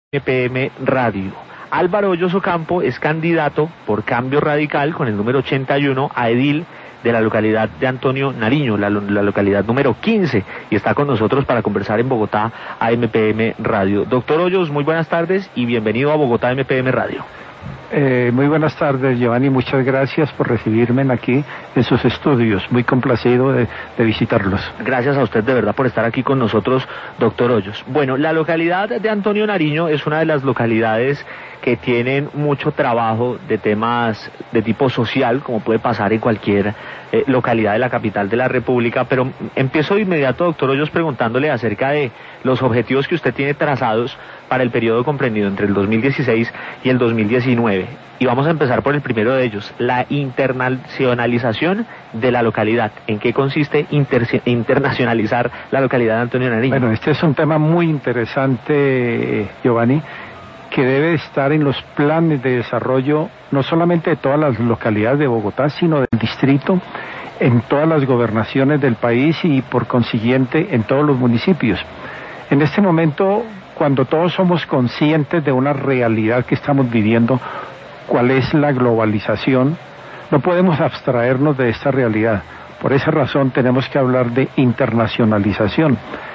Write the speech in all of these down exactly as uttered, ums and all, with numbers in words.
M P M Radio. Álvaro Hoyos Ocampo es candidato por Cambio Radical con el número ochenta y uno a edil de la localidad de Antonio Nariño, la, la localidad número quince, y está con nosotros para conversar en Bogotá a M P M Radio. Doctor Hoyos, muy buenas tardes y bienvenido a Bogotá M P M Radio. Eh, muy buenas tardes, Giovanni, muchas gracias por recibirme aquí en sus estudios, muy complacido de, de visitarlos. Gracias a usted de verdad por estar aquí con nosotros, doctor Hoyos. Bueno, la localidad de Antonio Nariño es una de las localidades que tienen mucho trabajo de temas de tipo social, como puede pasar en cualquier eh, localidad de la capital de la República, pero empiezo de inmediato, doctor Hoyos, preguntándole acerca de los objetivos que usted tiene trazados para el periodo comprendido entre el dos mil dieciséis y el dos mil diecinueve. Y vamos a empezar por el primero de ellos, la internacionalización de la localidad. ¿En qué consiste inter- internacionalizar la localidad de Antonio Nariño? Bueno, este es un tema muy interesante, Giovanni, que debe estar en los planes de desarrollo no solamente de todas las localidades de Bogotá, sino del distrito, en todas las gobernaciones del país y por consiguiente en todos los municipios. En este momento, cuando todos somos conscientes de una realidad que estamos viviendo, cuál es la globalización, no podemos abstraernos de esta realidad. Por esa razón tenemos que hablar de internacionalización.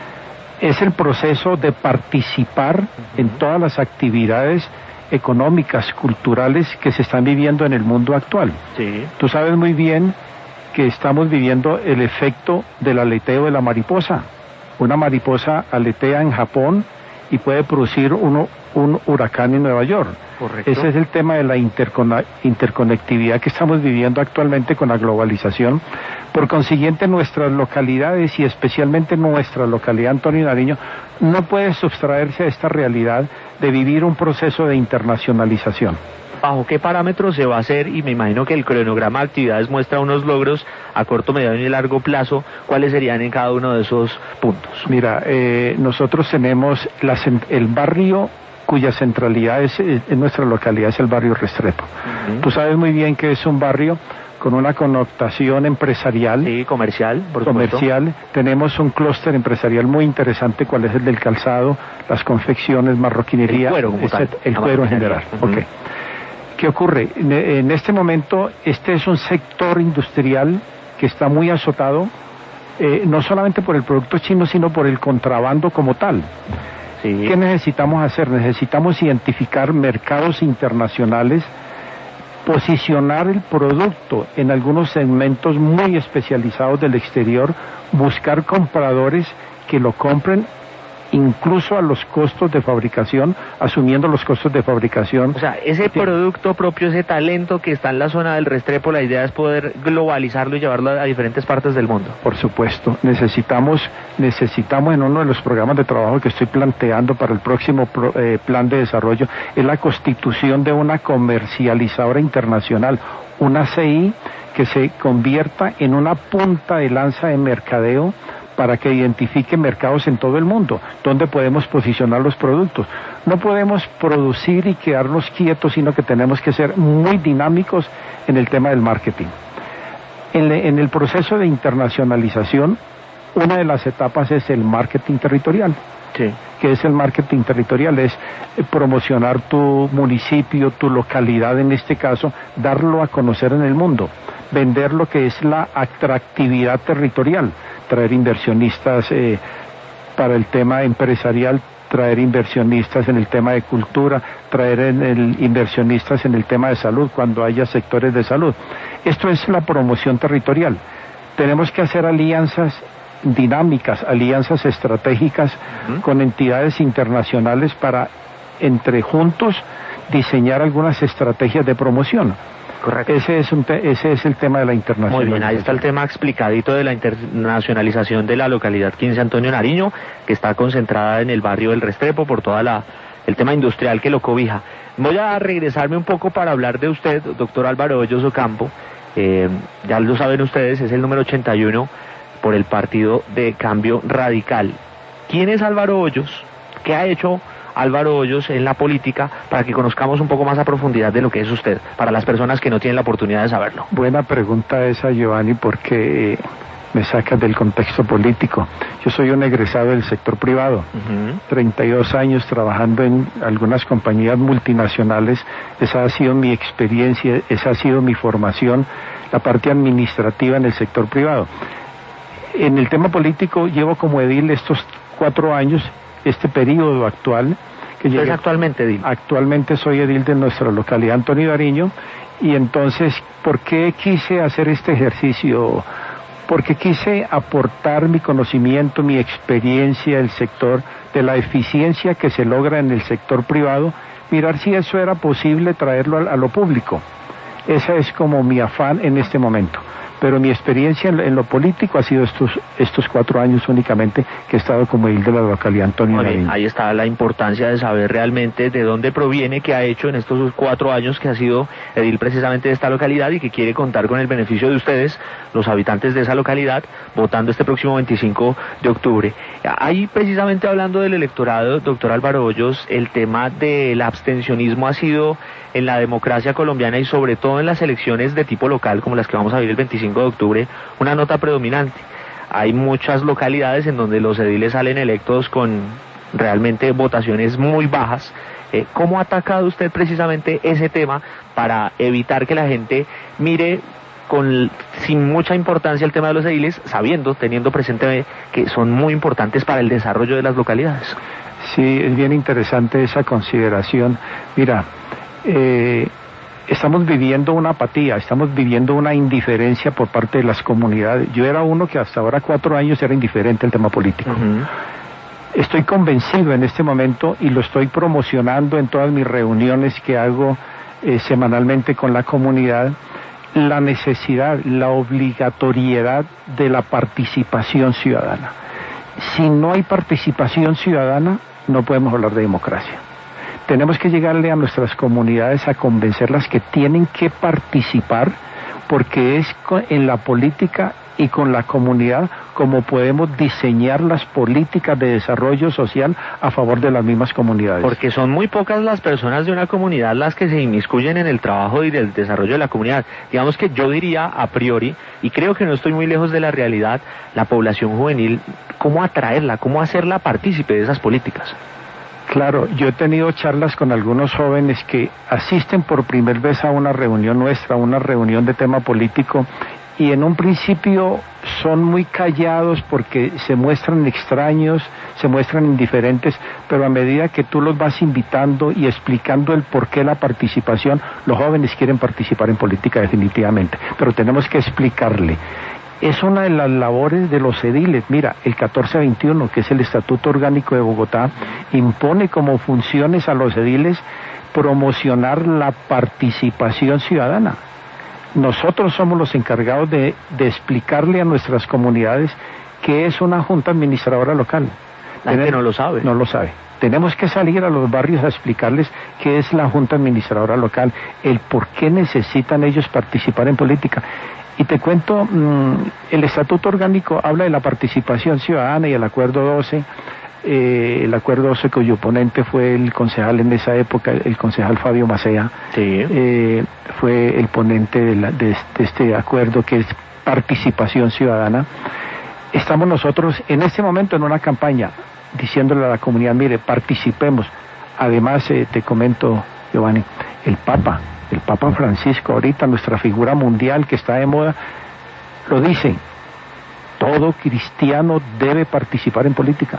Es el proceso de participar en todas las actividades económicas, culturales que se están viviendo en el mundo actual. Sí. Tú sabes muy bien que estamos viviendo el efecto del aleteo de la mariposa. Una mariposa aletea en Japón y puede producir uno, un huracán en Nueva York. Correcto. Ese es el tema de la intercona- interconectividad que estamos viviendo actualmente con la globalización. Por consiguiente, nuestras localidades y especialmente nuestra localidad Antonio Nariño no puede sustraerse a esta realidad de vivir un proceso de internacionalización. ¿Bajo qué parámetros se va a hacer? Y me imagino que el cronograma de actividades muestra unos logros a corto, mediano y largo plazo. ¿Cuáles serían en cada uno de esos puntos? Mira, eh, nosotros tenemos la, el barrio cuya centralidad es, en nuestra localidad es el barrio Restrepo. Uh-huh. Tú sabes muy bien que es un barrio con una connotación empresarial. Sí, comercial, por comercial. supuesto. Tenemos un clúster empresarial muy interesante, cuál es el del calzado, las confecciones, marroquinería, el cuero, como tal, el cuero en general. Uh-huh. Okay. ¿Qué ocurre? En este momento, este es un sector industrial que está muy azotado, eh, no solamente por el producto chino, sino por el contrabando como tal. Sí. ¿Qué necesitamos hacer? Necesitamos identificar mercados internacionales, posicionar el producto en algunos segmentos muy especializados del exterior, buscar compradores que lo compren incluso a los costos de fabricación, asumiendo los costos de fabricación. O sea, ese sí. Producto propio, ese talento que está en la zona del Restrepo, la idea es poder globalizarlo y llevarlo a diferentes partes del mundo. Por supuesto, necesitamos, necesitamos en uno de los programas de trabajo que estoy planteando para el próximo pro, eh, plan de desarrollo, es la constitución de una comercializadora internacional, una C I que se convierta en una punta de lanza de mercadeo para que identifique mercados en todo el mundo, donde podemos posicionar los productos. No podemos producir y quedarnos quietos, sino que tenemos que ser muy dinámicos en el tema del marketing. En, le, en el proceso de internacionalización, una de las etapas es el marketing territorial. Sí. ¿Qué es el marketing territorial? Es promocionar tu municipio, tu localidad en este caso, darlo a conocer en el mundo, vender lo que es la atractividad territorial, traer inversionistas eh, para el tema empresarial, traer inversionistas en el tema de cultura, traer en el, inversionistas en el tema de salud, cuando haya sectores de salud. Esto es la promoción territorial. Tenemos que hacer alianzas dinámicas, alianzas estratégicas uh-huh. con entidades internacionales para, entre juntos, diseñar algunas estrategias de promoción. Correcto. Ese es, un te- ese es el tema de la internacionalización. Muy bien, ahí está el tema explicadito de la internacionalización de la localidad quince Antonio Nariño, que está concentrada en el barrio del Restrepo por toda la el tema industrial que lo cobija. Voy a regresarme un poco para hablar de usted, doctor Álvaro Hoyos Ocampo. Eh, ya lo saben ustedes, es el número ochenta y uno por el Partido de Cambio Radical. ¿Quién es Álvaro Hoyos? ¿Qué ha hecho Álvaro Hoyos en la política, para que conozcamos un poco más a profundidad de lo que es usted, para las personas que no tienen la oportunidad de saberlo? Buena pregunta esa, Giovanni, porque me sacas del contexto político. Yo soy un egresado del sector privado, uh-huh. treinta y dos años trabajando en algunas compañías multinacionales. Esa ha sido mi experiencia, esa ha sido mi formación, la parte administrativa en el sector privado. En el tema político llevo como edil estos cuatro años, este periodo actual. Que llegué, ¿es actualmente edil? Actualmente soy edil de nuestra localidad, Antonio Nariño, y entonces, ¿por qué quise hacer este ejercicio? Porque quise aportar mi conocimiento, mi experiencia del sector, de la eficiencia que se logra en el sector privado, mirar si eso era posible traerlo a, a lo público. Ese es como mi afán en este momento. Pero mi experiencia en, en lo político ha sido estos estos cuatro años únicamente que he estado como edil de la localidad Antonio Nariño. Ahí está la importancia de saber realmente de dónde proviene, qué ha hecho en estos cuatro años que ha sido edil precisamente de esta localidad y que quiere contar con el beneficio de ustedes, los habitantes de esa localidad, votando este próximo veinticinco de octubre. Ahí precisamente hablando del electorado, doctor Álvaro Hoyos, el tema del abstencionismo ha sido en la democracia colombiana y sobre todo en las elecciones de tipo local, como las que vamos a vivir el veinticinco de octubre, una nota predominante. Hay muchas localidades en donde los ediles salen electos con realmente votaciones muy bajas. Eh, ¿Cómo ha atacado usted precisamente ese tema para evitar que la gente mire con sin mucha importancia el tema de los ediles, sabiendo, teniendo presente que son muy importantes para el desarrollo de las localidades? Sí, es bien interesante esa consideración. Mira, Eh, estamos viviendo una apatía, estamos viviendo una indiferencia por parte de las comunidades. Yo era uno que hasta ahora cuatro años era indiferente al tema político. Uh-huh. Estoy convencido en este momento y lo estoy promocionando en todas mis reuniones que hago eh, semanalmente con la comunidad, la necesidad, la obligatoriedad de la participación ciudadana. Si no hay participación ciudadana, no podemos hablar de democracia. Tenemos que llegarle a nuestras comunidades a convencerlas que tienen que participar, porque es en la política y con la comunidad como podemos diseñar las políticas de desarrollo social a favor de las mismas comunidades. Porque son muy pocas las personas de una comunidad las que se inmiscuyen en el trabajo y del desarrollo de la comunidad. Digamos que yo diría a priori, y creo que no estoy muy lejos de la realidad, la población juvenil, ¿cómo atraerla, cómo hacerla partícipe de esas políticas? Claro, yo he tenido charlas con algunos jóvenes que asisten por primera vez a una reunión nuestra, una reunión de tema político, y en un principio son muy callados porque se muestran extraños, se muestran indiferentes, pero a medida que tú los vas invitando y explicando el porqué de la participación, los jóvenes quieren participar en política definitivamente, pero tenemos que explicarle. Es una de las labores de los ediles. Mira, el catorce veintiuno, que es el Estatuto Orgánico de Bogotá, impone como funciones a los ediles promocionar la participación ciudadana. Nosotros somos los encargados de, de explicarle a nuestras comunidades qué es una junta administradora local. La gente no lo sabe. No lo sabe. Tenemos que salir a los barrios a explicarles qué es la junta administradora local, el por qué necesitan ellos participar en política. Y te cuento, mmm, el Estatuto Orgánico habla de la participación ciudadana y el Acuerdo doce, eh, el Acuerdo doce cuyo ponente fue el concejal en esa época, el concejal Fabio Macea, sí. eh, fue el ponente de, la, de, de este acuerdo que es participación ciudadana. Estamos nosotros en este momento en una campaña diciéndole a la comunidad, mire, participemos. Además, eh, te comento, Giovanni, el Papa, el Papa Francisco, ahorita nuestra figura mundial que está de moda, lo dice, todo cristiano debe participar en política.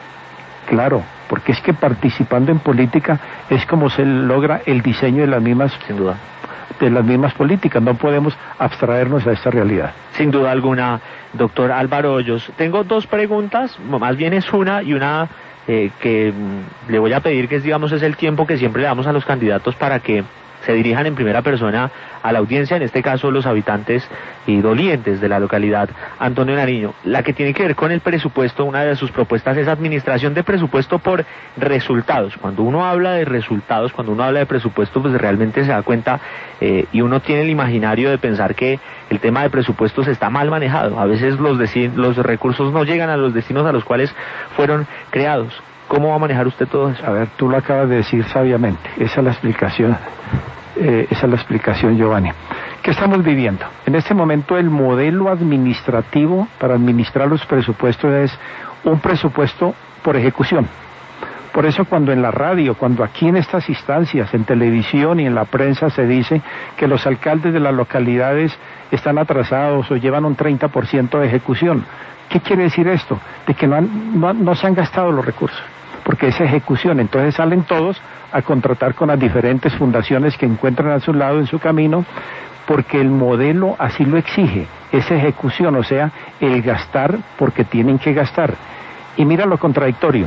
Claro, porque es que participando en política es como se logra el diseño de las mismas, sin duda, de las mismas políticas. No podemos abstraernos a esta realidad. Sin duda alguna, doctor Álvaro Hoyos. Tengo dos preguntas, más bien es una y una eh, que mm, le voy a pedir que es, digamos, es el tiempo que siempre le damos a los candidatos para que se dirijan en primera persona a la audiencia, en este caso los habitantes y dolientes de la localidad Antonio Nariño. La que tiene que ver con el presupuesto, una de sus propuestas es administración de presupuesto por resultados. Cuando uno habla de resultados, cuando uno habla de presupuesto, pues realmente se da cuenta eh, y uno tiene el imaginario de pensar que el tema de presupuestos está mal manejado. A veces los, los recursos no llegan a los destinos a los cuales fueron creados. ¿Cómo va a manejar usted todo eso? A ver, tú lo acabas de decir sabiamente. Esa es la explicación, eh, esa es la explicación, Giovanni. ¿Qué estamos viviendo? En este momento el modelo administrativo para administrar los presupuestos es un presupuesto por ejecución. Por eso cuando en la radio, cuando aquí en estas instancias, en televisión y en la prensa se dice que los alcaldes de las localidades están atrasados o llevan un treinta por ciento de ejecución, ¿qué quiere decir esto? De que no, han, no, no se han gastado los recursos, porque es ejecución. Entonces salen todos a contratar con las diferentes fundaciones que encuentran a su lado en su camino, porque el modelo así lo exige, es ejecución, o sea, el gastar porque tienen que gastar. Y mira lo contradictorio,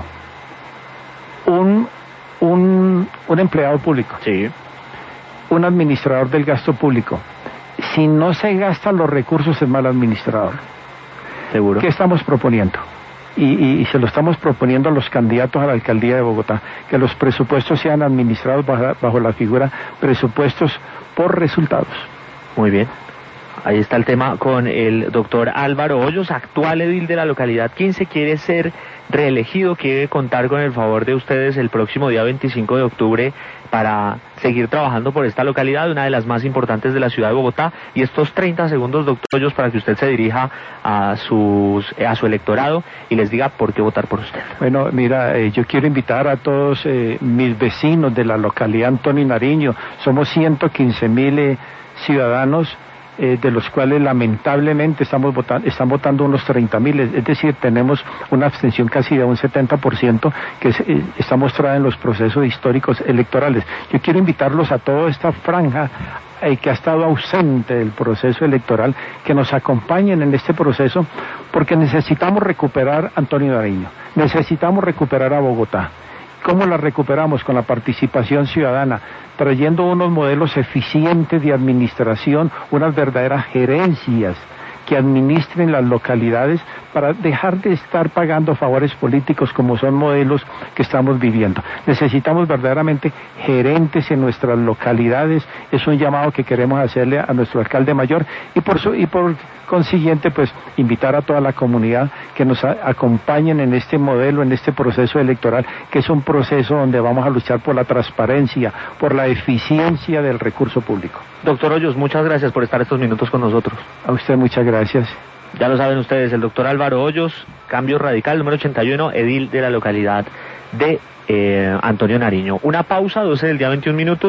un, un, un empleado público, sí, un administrador del gasto público, si no se gastan los recursos es mal administrador. Seguro. ¿Qué estamos proponiendo? Y, y, y se lo estamos proponiendo a los candidatos a la alcaldía de Bogotá, que los presupuestos sean administrados bajo, bajo la figura presupuestos por resultados. Muy bien. Ahí está el tema con el doctor Álvaro Hoyos, actual edil de la localidad quince, quiere ser reelegido, quiere contar con el favor de ustedes el próximo día veinticinco de octubre para seguir trabajando por esta localidad, una de las más importantes de la ciudad de Bogotá. Y estos treinta segundos, doctor Hoyos, para que usted se dirija a sus a su electorado y les diga por qué votar por usted. Bueno, mira, eh, yo quiero invitar a todos eh, mis vecinos de la localidad Antonio Nariño. Somos ciento quince mil eh, ciudadanos, eh, de los cuales lamentablemente estamos votando, están votando unos treinta mil, es decir, tenemos una abstención casi de un setenta por ciento que es, eh, está mostrada en los procesos históricos electorales. Yo quiero invitarlos a toda esta franja eh, que ha estado ausente del proceso electoral, que nos acompañen en este proceso, porque necesitamos recuperar Antonio Nariño, necesitamos recuperar a Bogotá. ¿Cómo la recuperamos? Con la participación ciudadana, trayendo unos modelos eficientes de administración, unas verdaderas gerencias que administren las localidades para dejar de estar pagando favores políticos como son modelos que estamos viviendo. Necesitamos verdaderamente gerentes en nuestras localidades, es un llamado que queremos hacerle a nuestro alcalde mayor y por su, y por consiguiente pues invitar a toda la comunidad que nos a, acompañen en este modelo, en este proceso electoral, que es un proceso donde vamos a luchar por la transparencia, por la eficiencia del recurso público. Doctor Hoyos, muchas gracias por estar estos minutos con nosotros. A usted muchas gracias. Ya lo saben ustedes, el doctor Álvaro Hoyos, Cambio Radical, número ochenta y uno, edil de la localidad de eh, Antonio Nariño. Una pausa, doce del día, veintiún minutos.